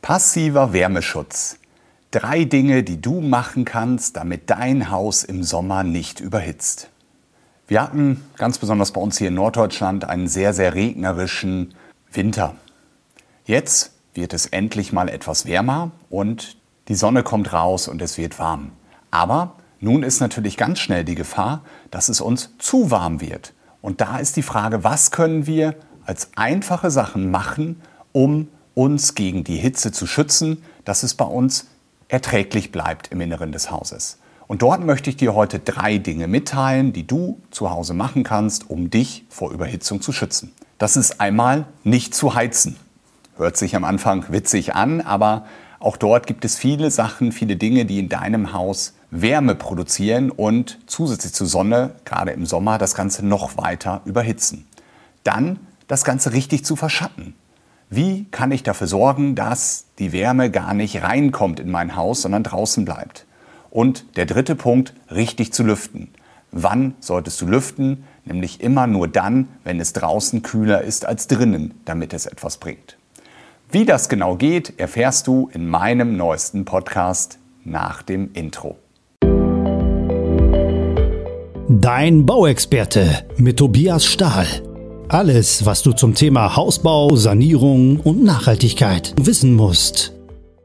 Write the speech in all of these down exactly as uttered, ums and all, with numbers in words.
Passiver Wärmeschutz. Drei Dinge, die du machen kannst, damit dein Haus im Sommer nicht überhitzt. Wir hatten ganz besonders bei uns hier in Norddeutschland einen sehr, sehr regnerischen Winter. Jetzt wird es endlich mal etwas wärmer und die Sonne kommt raus und es wird warm. Aber nun ist natürlich ganz schnell die Gefahr, dass es uns zu warm wird. Und da ist die Frage, was können wir als einfache Sachen machen, um uns gegen die Hitze zu schützen, dass es bei uns erträglich bleibt im Inneren des Hauses. Und dort möchte ich dir heute drei Dinge mitteilen, die du zu Hause machen kannst, um dich vor Überhitzung zu schützen. Das ist einmal nicht zu heizen. Hört sich am Anfang witzig an, aber auch dort gibt es viele Sachen, viele Dinge, die in deinem Haus Wärme produzieren und zusätzlich zur Sonne, gerade im Sommer, das Ganze noch weiter überhitzen. Dann das Ganze richtig zu verschatten. Wie kann ich dafür sorgen, dass die Wärme gar nicht reinkommt in mein Haus, sondern draußen bleibt? Und der dritte Punkt, richtig zu lüften. Wann solltest du lüften? Nämlich immer nur dann, wenn es draußen kühler ist als drinnen, damit es etwas bringt. Wie das genau geht, erfährst du in meinem neuesten Podcast nach dem Intro. Dein Bauexperte mit Tobias Stahl. Alles, was du zum Thema Hausbau, Sanierung und Nachhaltigkeit wissen musst.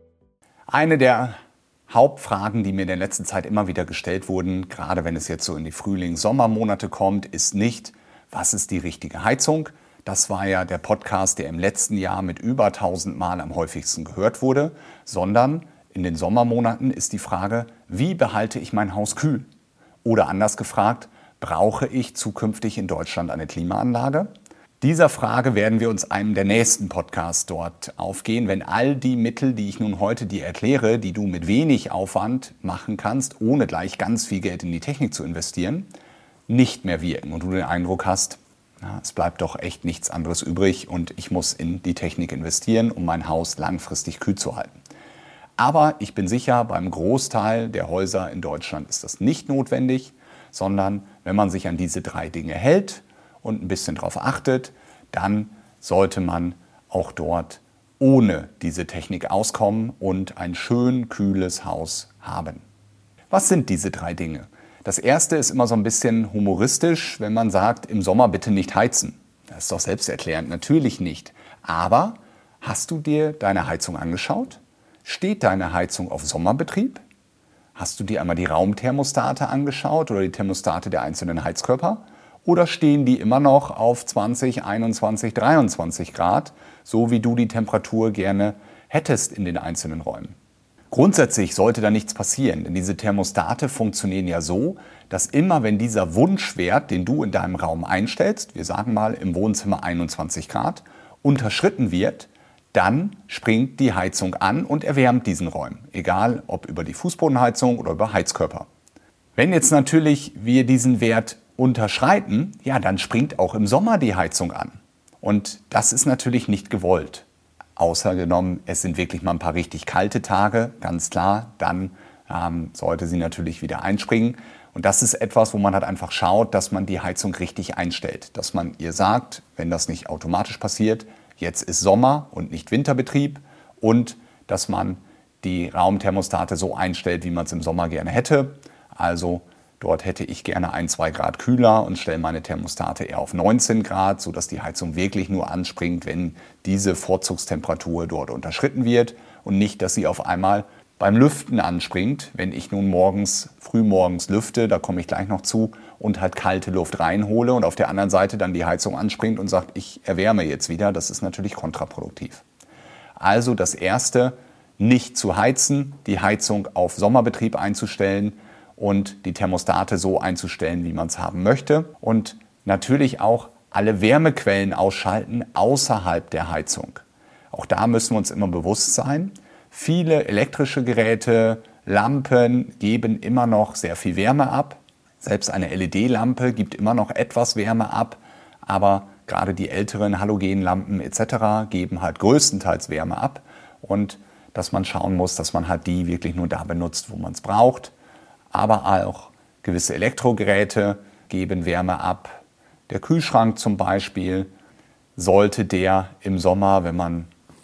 Eine der Hauptfragen, die mir in der letzten Zeit immer wieder gestellt wurden, gerade wenn es jetzt so in die Frühling-Sommermonate kommt, ist nicht, was ist die richtige Heizung? Das war ja der Podcast, der im letzten Jahr mit über tausend Mal am häufigsten gehört wurde, sondern in den Sommermonaten ist die Frage, wie behalte ich mein Haus kühl? Oder anders gefragt, brauche ich zukünftig in Deutschland eine Klimaanlage? Dieser Frage werden wir uns einem der nächsten Podcasts dort aufgehen, wenn all die Mittel, die ich nun heute dir erkläre, die du mit wenig Aufwand machen kannst, ohne gleich ganz viel Geld in die Technik zu investieren, nicht mehr wirken und du den Eindruck hast, na, es bleibt doch echt nichts anderes übrig und ich muss in die Technik investieren, um mein Haus langfristig kühl zu halten. Aber ich bin sicher, beim Großteil der Häuser in Deutschland ist das nicht notwendig, sondern wenn man sich an diese drei Dinge hält und ein bisschen darauf achtet, dann sollte man auch dort ohne diese Technik auskommen und ein schön kühles Haus haben. Was sind diese drei Dinge? Das erste ist immer so ein bisschen humoristisch, wenn man sagt, im Sommer bitte nicht heizen. Das ist doch selbsterklärend, natürlich nicht. Aber hast du dir deine Heizung angeschaut? Steht deine Heizung auf Sommerbetrieb? Hast du dir einmal die Raumthermostate angeschaut oder die Thermostate der einzelnen Heizkörper? Oder stehen die immer noch auf zwanzig, einundzwanzig, dreiundzwanzig Grad, so wie du die Temperatur gerne hättest in den einzelnen Räumen? Grundsätzlich sollte da nichts passieren, denn diese Thermostate funktionieren ja so, dass immer wenn dieser Wunschwert, den du in deinem Raum einstellst, wir sagen mal im Wohnzimmer einundzwanzig Grad, unterschritten wird, dann springt die Heizung an und erwärmt diesen Raum, egal ob über die Fußbodenheizung oder über Heizkörper. Wenn jetzt natürlich wir diesen Wert unterschreiten, ja, dann springt auch im Sommer die Heizung an. Und das ist natürlich nicht gewollt. Außer genommen, es sind wirklich mal ein paar richtig kalte Tage, ganz klar, dann ähm, sollte sie natürlich wieder einspringen. Und das ist etwas, wo man halt einfach schaut, dass man die Heizung richtig einstellt. Dass man ihr sagt, wenn das nicht automatisch passiert, jetzt ist Sommer und nicht Winterbetrieb, und dass man die Raumthermostate so einstellt, wie man es im Sommer gerne hätte. Also dort hätte ich gerne ein, zwei Grad kühler und stelle meine Thermostate eher auf neunzehn Grad, sodass die Heizung wirklich nur anspringt, wenn diese Vorzugstemperatur dort unterschritten wird und nicht, dass sie auf einmal beim Lüften anspringt, wenn ich nun morgens, frühmorgens lüfte, da komme ich gleich noch zu, und halt kalte Luft reinhole und auf der anderen Seite dann die Heizung anspringt und sagt, ich erwärme jetzt wieder. Das ist natürlich kontraproduktiv. Also das Erste, nicht zu heizen, die Heizung auf Sommerbetrieb einzustellen und die Thermostate so einzustellen, wie man es haben möchte. Und natürlich auch alle Wärmequellen ausschalten außerhalb der Heizung. Auch da müssen wir uns immer bewusst sein, viele elektrische Geräte, Lampen geben immer noch sehr viel Wärme ab. Selbst eine L E D-Lampe gibt immer noch etwas Wärme ab, aber gerade die älteren Halogenlampen et cetera geben halt größtenteils Wärme ab, und dass man schauen muss, dass man halt die wirklich nur da benutzt, wo man es braucht. Aber auch gewisse Elektrogeräte geben Wärme ab. Der Kühlschrank zum Beispiel, sollte der im Sommer, wenn man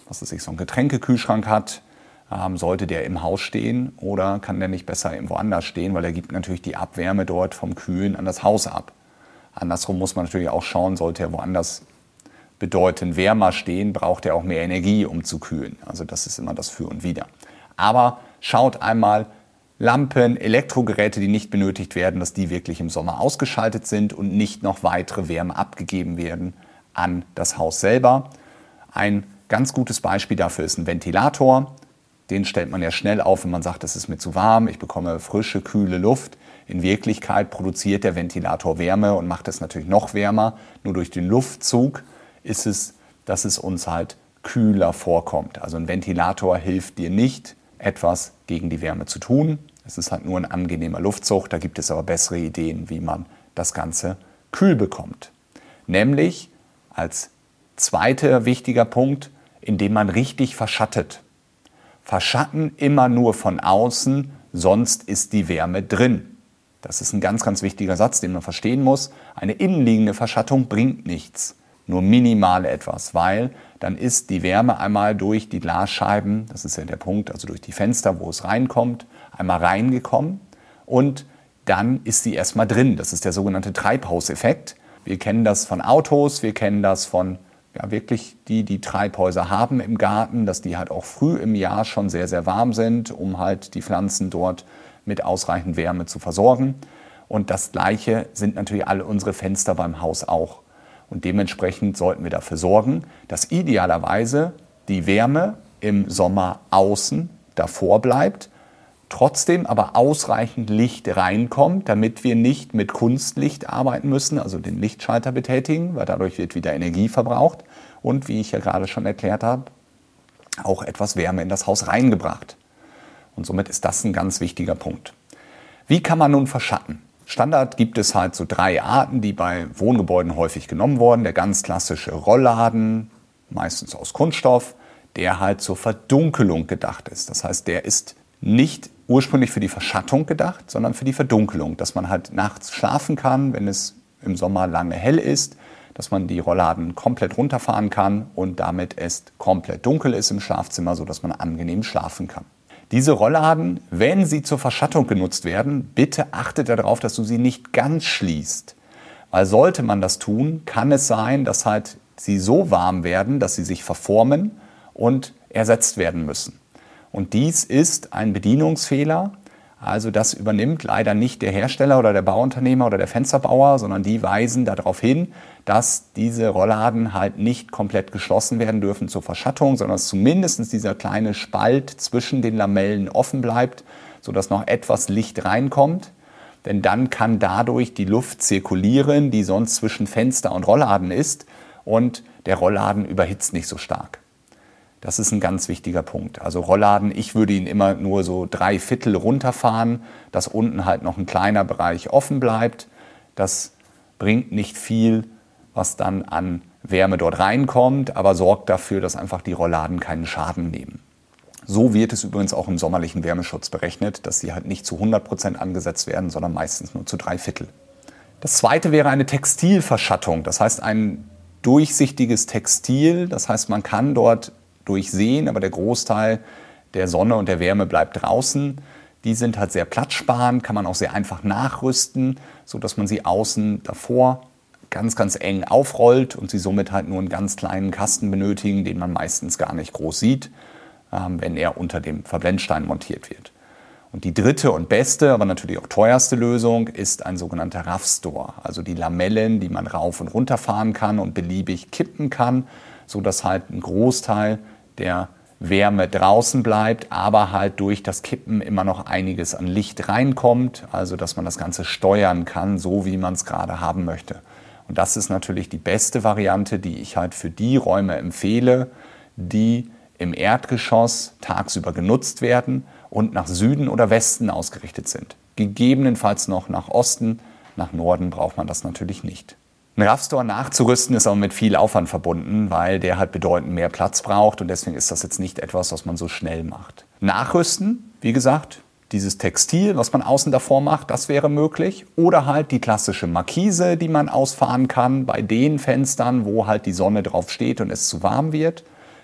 was weiß ich, so einen Getränkekühlschrank hat, ähm, sollte der im Haus stehen oder kann der nicht besser irgendwo anders stehen, weil er gibt natürlich die Abwärme dort vom Kühlen an das Haus ab. Andersrum muss man natürlich auch schauen, sollte er woanders bedeutend wärmer stehen, braucht er auch mehr Energie, um zu kühlen. Also das ist immer das Für und Wider. Aber schaut einmal, Lampen, Elektrogeräte, die nicht benötigt werden, dass die wirklich im Sommer ausgeschaltet sind und nicht noch weitere Wärme abgegeben werden an das Haus selber. Ein ganz gutes Beispiel dafür ist ein Ventilator. Den stellt man ja schnell auf, wenn man sagt, es ist mir zu warm, ich bekomme frische, kühle Luft. In Wirklichkeit produziert der Ventilator Wärme und macht es natürlich noch wärmer. Nur durch den Luftzug ist es, dass es uns halt kühler vorkommt. Also ein Ventilator hilft dir nicht, etwas gegen die Wärme zu tun. Es ist halt nur ein angenehmer Luftzug. Da gibt es aber bessere Ideen, wie man das Ganze kühl bekommt. Nämlich als zweiter wichtiger Punkt, indem man richtig verschattet. Verschatten immer nur von außen, sonst ist die Wärme drin. Das ist ein ganz, ganz wichtiger Satz, den man verstehen muss. Eine innenliegende Verschattung bringt nichts, nur minimal etwas, weil dann ist die Wärme einmal durch die Glasscheiben, das ist ja der Punkt, also durch die Fenster, wo es reinkommt, einmal reingekommen und dann ist sie erstmal drin. Das ist der sogenannte Treibhauseffekt. Wir kennen das von Autos, wir kennen das von ja, wirklich die, die Treibhäuser haben im Garten, dass die halt auch früh im Jahr schon sehr, sehr warm sind, um halt die Pflanzen dort mit ausreichend Wärme zu versorgen. Und das Gleiche sind natürlich alle unsere Fenster beim Haus auch. Und dementsprechend sollten wir dafür sorgen, dass idealerweise die Wärme im Sommer außen davor bleibt, trotzdem aber ausreichend Licht reinkommt, damit wir nicht mit Kunstlicht arbeiten müssen, also den Lichtschalter betätigen, weil dadurch wird wieder Energie verbraucht und, wie ich ja gerade schon erklärt habe, auch etwas Wärme in das Haus reingebracht. Und somit ist das ein ganz wichtiger Punkt. Wie kann man nun verschatten? Standard gibt es halt so drei Arten, die bei Wohngebäuden häufig genommen wurden. Der ganz klassische Rollladen, meistens aus Kunststoff, der halt zur Verdunkelung gedacht ist. Das heißt, der ist nicht ursprünglich für die Verschattung gedacht, sondern für die Verdunkelung, dass man halt nachts schlafen kann, wenn es im Sommer lange hell ist, dass man die Rollladen komplett runterfahren kann und damit es komplett dunkel ist im Schlafzimmer, sodass man angenehm schlafen kann. Diese Rollladen, wenn sie zur Verschattung genutzt werden, bitte achtet darauf, dass du sie nicht ganz schließt. Weil sollte man das tun, kann es sein, dass halt sie so warm werden, dass sie sich verformen und ersetzt werden müssen. Und dies ist ein Bedienungsfehler. Also das übernimmt leider nicht der Hersteller oder der Bauunternehmer oder der Fensterbauer, sondern die weisen darauf hin, dass diese Rollladen halt nicht komplett geschlossen werden dürfen zur Verschattung, sondern dass zumindest dieser kleine Spalt zwischen den Lamellen offen bleibt, sodass noch etwas Licht reinkommt. Denn dann kann dadurch die Luft zirkulieren, die sonst zwischen Fenster und Rollladen ist, und der Rollladen überhitzt nicht so stark. Das ist ein ganz wichtiger Punkt. Also Rollladen, ich würde ihn immer nur so drei Viertel runterfahren, dass unten halt noch ein kleiner Bereich offen bleibt. Das bringt nicht viel, was dann an Wärme dort reinkommt, aber sorgt dafür, dass einfach die Rollladen keinen Schaden nehmen. So wird es übrigens auch im sommerlichen Wärmeschutz berechnet, dass sie halt nicht zu hundert Prozent angesetzt werden, sondern meistens nur zu drei Viertel. Das zweite wäre eine Textilverschattung, das heißt ein durchsichtiges Textil. Das heißt, man kann dort durchsehen, aber der Großteil der Sonne und der Wärme bleibt draußen. Die sind halt sehr platzsparend, kann man auch sehr einfach nachrüsten, sodass man sie außen davor ganz, ganz eng aufrollt und sie somit halt nur einen ganz kleinen Kasten benötigen, den man meistens gar nicht groß sieht, ähm, wenn er unter dem Verblendstein montiert wird. Und die dritte und beste, aber natürlich auch teuerste Lösung ist ein sogenannter Raffstore, also die Lamellen, die man rauf und runter fahren kann und beliebig kippen kann, sodass halt ein Großteil der Wärme draußen bleibt, aber halt durch das Kippen immer noch einiges an Licht reinkommt, also dass man das Ganze steuern kann, so wie man es gerade haben möchte. Und das ist natürlich die beste Variante, die ich halt für die Räume empfehle, die im Erdgeschoss tagsüber genutzt werden und nach Süden oder Westen ausgerichtet sind. Gegebenenfalls noch nach Osten, nach Norden braucht man das natürlich nicht. Ein Raffstore nachzurüsten ist aber mit viel Aufwand verbunden, weil der halt bedeutend mehr Platz braucht und deswegen ist das jetzt nicht etwas, was man so schnell macht. Nachrüsten, wie gesagt, dieses Textil, was man außen davor macht, das wäre möglich. Oder halt die klassische Markise, die man ausfahren kann bei den Fenstern, wo halt die Sonne drauf steht und es zu warm wird.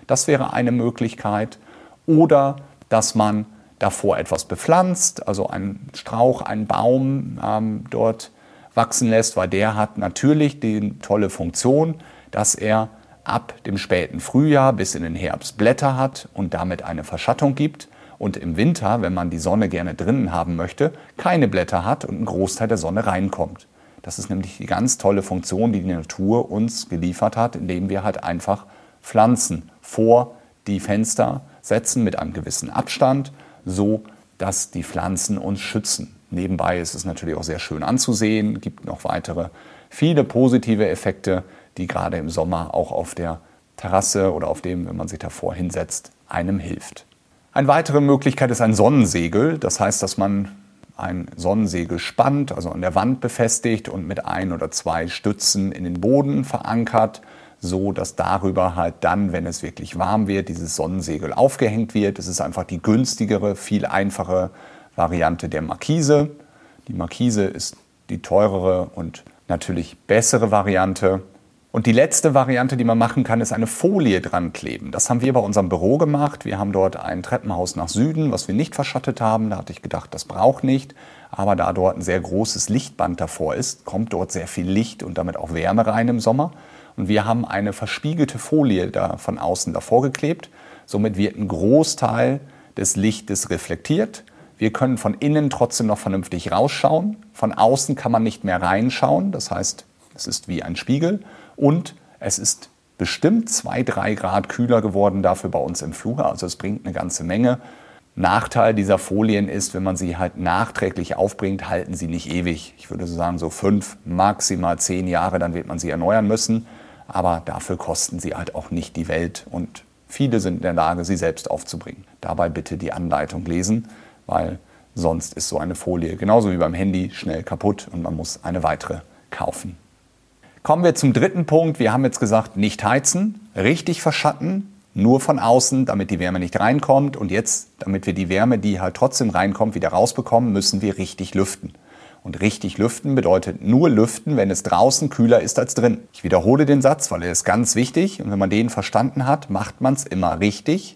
Das wäre eine Möglichkeit. Oder dass man davor etwas bepflanzt, also einen Strauch, einen Baum ähm, dort wachsen lässt, weil der hat natürlich die tolle Funktion, dass er ab dem späten Frühjahr bis in den Herbst Blätter hat und damit eine Verschattung gibt und im Winter, wenn man die Sonne gerne drinnen haben möchte, keine Blätter hat und ein Großteil der Sonne reinkommt. Das ist nämlich die ganz tolle Funktion, die die Natur uns geliefert hat, indem wir halt einfach Pflanzen vor die Fenster setzen mit einem gewissen Abstand, so dass die Pflanzen uns schützen. Nebenbei ist es natürlich auch sehr schön anzusehen, gibt noch weitere viele positive Effekte, die gerade im Sommer auch auf der Terrasse oder auf dem, wenn man sich davor hinsetzt, einem hilft. Eine weitere Möglichkeit ist ein Sonnensegel. Das heißt, dass man ein Sonnensegel spannt, also an der Wand befestigt und mit ein oder zwei Stützen in den Boden verankert, so dass darüber halt dann, wenn es wirklich warm wird, dieses Sonnensegel aufgehängt wird. Es ist einfach die günstigere, viel einfache Variante der Markise. Die Markise ist die teurere und natürlich bessere Variante. Und die letzte Variante, die man machen kann, ist eine Folie dran kleben. Das haben wir bei unserem Büro gemacht. Wir haben dort ein Treppenhaus nach Süden, was wir nicht verschattet haben. Da hatte ich gedacht, das braucht nicht. Aber da dort ein sehr großes Lichtband davor ist, kommt dort sehr viel Licht und damit auch Wärme rein im Sommer. Und wir haben eine verspiegelte Folie da von außen davor geklebt. Somit wird ein Großteil des Lichtes reflektiert. Wir können von innen trotzdem noch vernünftig rausschauen. Von außen kann man nicht mehr reinschauen. Das heißt, es ist wie ein Spiegel. Und es ist bestimmt zwei, drei Grad kühler geworden dafür bei uns im Flur. Also es bringt eine ganze Menge. Nachteil dieser Folien ist, wenn man sie halt nachträglich aufbringt, halten sie nicht ewig. Ich würde so sagen, so fünf, maximal zehn Jahre, dann wird man sie erneuern müssen. Aber dafür kosten sie halt auch nicht die Welt und viele sind in der Lage, sie selbst aufzubringen. Dabei bitte die Anleitung lesen, weil sonst ist so eine Folie genauso wie beim Handy schnell kaputt und man muss eine weitere kaufen. Kommen wir zum dritten Punkt. Wir haben jetzt gesagt, nicht heizen, richtig verschatten, nur von außen, damit die Wärme nicht reinkommt. Und jetzt, damit wir die Wärme, die halt trotzdem reinkommt, wieder rausbekommen, müssen wir richtig lüften. Und richtig lüften bedeutet nur lüften, wenn es draußen kühler ist als drin. Ich wiederhole den Satz, weil er ist ganz wichtig. Und wenn man den verstanden hat, macht man es immer richtig.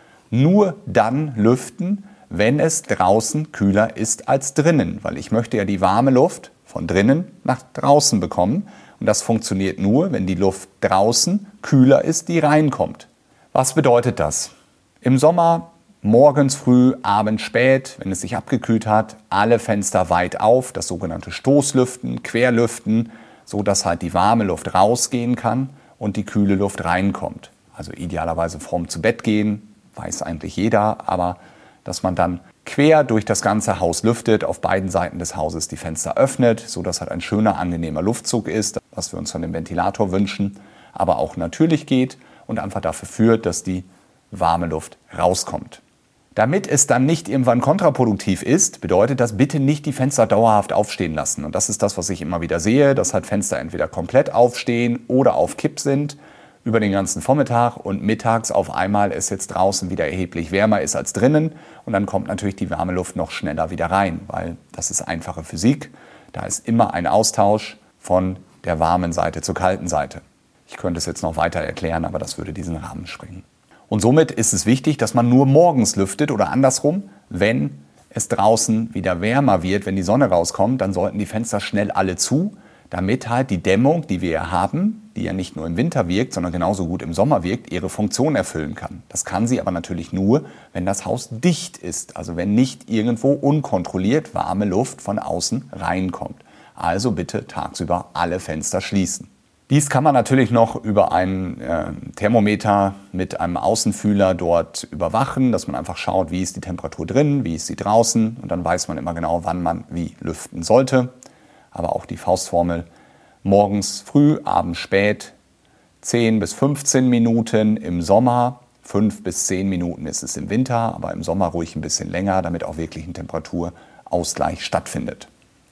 Nur dann lüften, wenn es draußen kühler ist als drinnen. Weil ich möchte ja die warme Luft von drinnen nach draußen bekommen. Und das funktioniert nur, wenn die Luft draußen kühler ist, die reinkommt. Was bedeutet das? Im Sommer morgens früh, abends spät, wenn es sich abgekühlt hat, alle Fenster weit auf, das sogenannte Stoßlüften, Querlüften, so dass halt die warme Luft rausgehen kann und die kühle Luft reinkommt. Also idealerweise vorm zu Bett gehen, weiß eigentlich jeder, aber dass man dann quer durch das ganze Haus lüftet, auf beiden Seiten des Hauses die Fenster öffnet, so dass halt ein schöner, angenehmer Luftzug ist, was wir uns von dem Ventilator wünschen, aber auch natürlich geht und einfach dafür führt, dass die warme Luft rauskommt. Damit es dann nicht irgendwann kontraproduktiv ist, bedeutet das bitte nicht die Fenster dauerhaft aufstehen lassen. Und das ist das, was ich immer wieder sehe, dass halt Fenster entweder komplett aufstehen oder auf Kipp sind über den ganzen Vormittag und mittags auf einmal es jetzt draußen wieder erheblich wärmer ist als drinnen. Und dann kommt natürlich die warme Luft noch schneller wieder rein, weil das ist einfache Physik. Da ist immer ein Austausch von der warmen Seite zur kalten Seite. Ich könnte es jetzt noch weiter erklären, aber das würde diesen Rahmen sprengen. Und somit ist es wichtig, dass man nur morgens lüftet oder andersrum, wenn es draußen wieder wärmer wird, wenn die Sonne rauskommt, dann sollten die Fenster schnell alle zu, damit halt die Dämmung, die wir ja haben, die ja nicht nur im Winter wirkt, sondern genauso gut im Sommer wirkt, ihre Funktion erfüllen kann. Das kann sie aber natürlich nur, wenn das Haus dicht ist, also wenn nicht irgendwo unkontrolliert warme Luft von außen reinkommt. Also bitte tagsüber alle Fenster schließen. Dies kann man natürlich noch über ein äh, Thermometer mit einem Außenfühler dort überwachen, dass man einfach schaut, wie ist die Temperatur drin, wie ist sie draußen und dann weiß man immer genau, wann man wie lüften sollte. Aber auch die Faustformel morgens früh, abends spät, zehn bis fünfzehn Minuten im Sommer, fünf bis zehn Minuten ist es im Winter, aber im Sommer ruhig ein bisschen länger, damit auch wirklich ein Temperaturausgleich stattfindet.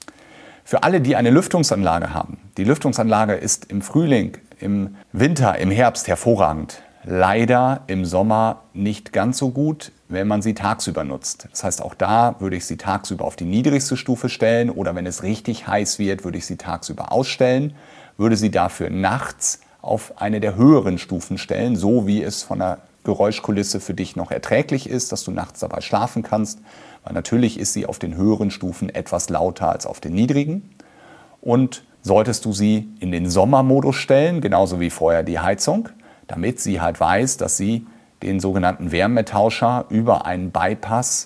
Für alle, die eine Lüftungsanlage haben, die Lüftungsanlage ist im Frühling, im Winter, im Herbst hervorragend. Leider im Sommer nicht ganz so gut, wenn man sie tagsüber nutzt. Das heißt, auch da würde ich sie tagsüber auf die niedrigste Stufe stellen oder wenn es richtig heiß wird, würde ich sie tagsüber ausstellen, würde sie dafür nachts auf eine der höheren Stufen stellen, so wie es von der Geräuschkulisse für dich noch erträglich ist, dass du nachts dabei schlafen kannst, weil natürlich ist sie auf den höheren Stufen etwas lauter als auf den niedrigen. Und solltest du sie in den Sommermodus stellen, genauso wie vorher die Heizung, damit sie halt weiß, dass sie den sogenannten Wärmetauscher über einen Bypass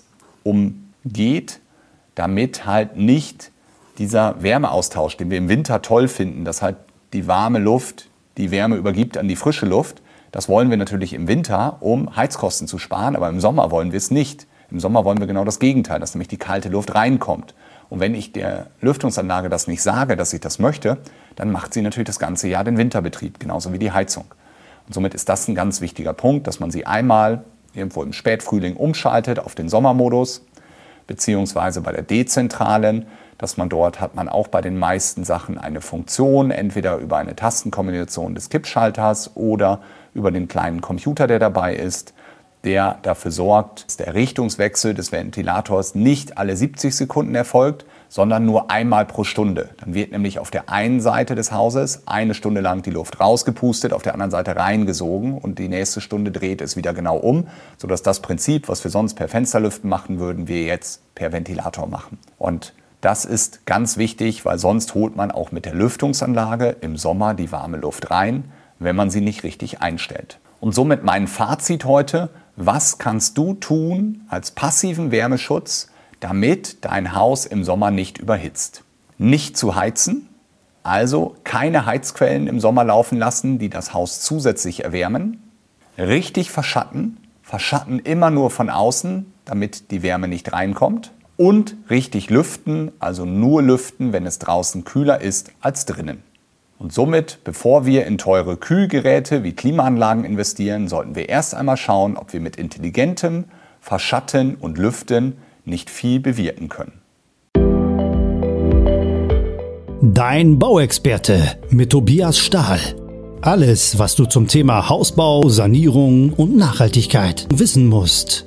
umgeht, damit halt nicht dieser Wärmeaustausch, den wir im Winter toll finden, dass halt die warme Luft die Wärme übergibt an die frische Luft, das wollen wir natürlich im Winter, um Heizkosten zu sparen, aber im Sommer wollen wir es nicht. Im Sommer wollen wir genau das Gegenteil, dass nämlich die kalte Luft reinkommt. Und wenn ich der Lüftungsanlage das nicht sage, dass ich das möchte, dann macht sie natürlich das ganze Jahr den Winterbetrieb, genauso wie die Heizung. Und somit ist das ein ganz wichtiger Punkt, dass man sie einmal irgendwo im Spätfrühling umschaltet auf den Sommermodus, beziehungsweise bei der dezentralen, dass man dort hat man auch bei den meisten Sachen eine Funktion, entweder über eine Tastenkombination des Kippschalters oder über den kleinen Computer, der dabei ist, der dafür sorgt, dass der Richtungswechsel des Ventilators nicht alle siebzig Sekunden erfolgt, sondern nur einmal pro Stunde. Dann wird nämlich auf der einen Seite des Hauses eine Stunde lang die Luft rausgepustet, auf der anderen Seite reingesogen und die nächste Stunde dreht es wieder genau um, sodass das Prinzip, was wir sonst per Fensterlüften machen würden, wir jetzt per Ventilator machen. Und das ist ganz wichtig, weil sonst holt man auch mit der Lüftungsanlage im Sommer die warme Luft rein, wenn man sie nicht richtig einstellt. Und somit mein Fazit heute: Was kannst du tun als passiven Wärmeschutz, damit dein Haus im Sommer nicht überhitzt? Nicht zu heizen, also keine Heizquellen im Sommer laufen lassen, die das Haus zusätzlich erwärmen. Richtig verschatten, verschatten immer nur von außen, damit die Wärme nicht reinkommt. Und richtig lüften, also nur lüften, wenn es draußen kühler ist als drinnen. Und somit, bevor wir in teure Kühlgeräte wie Klimaanlagen investieren, sollten wir erst einmal schauen, ob wir mit intelligentem Verschatten und Lüften nicht viel bewirken können. Dein Bauexperte mit Tobias Stahl. Alles, was du zum Thema Hausbau, Sanierung und Nachhaltigkeit wissen musst.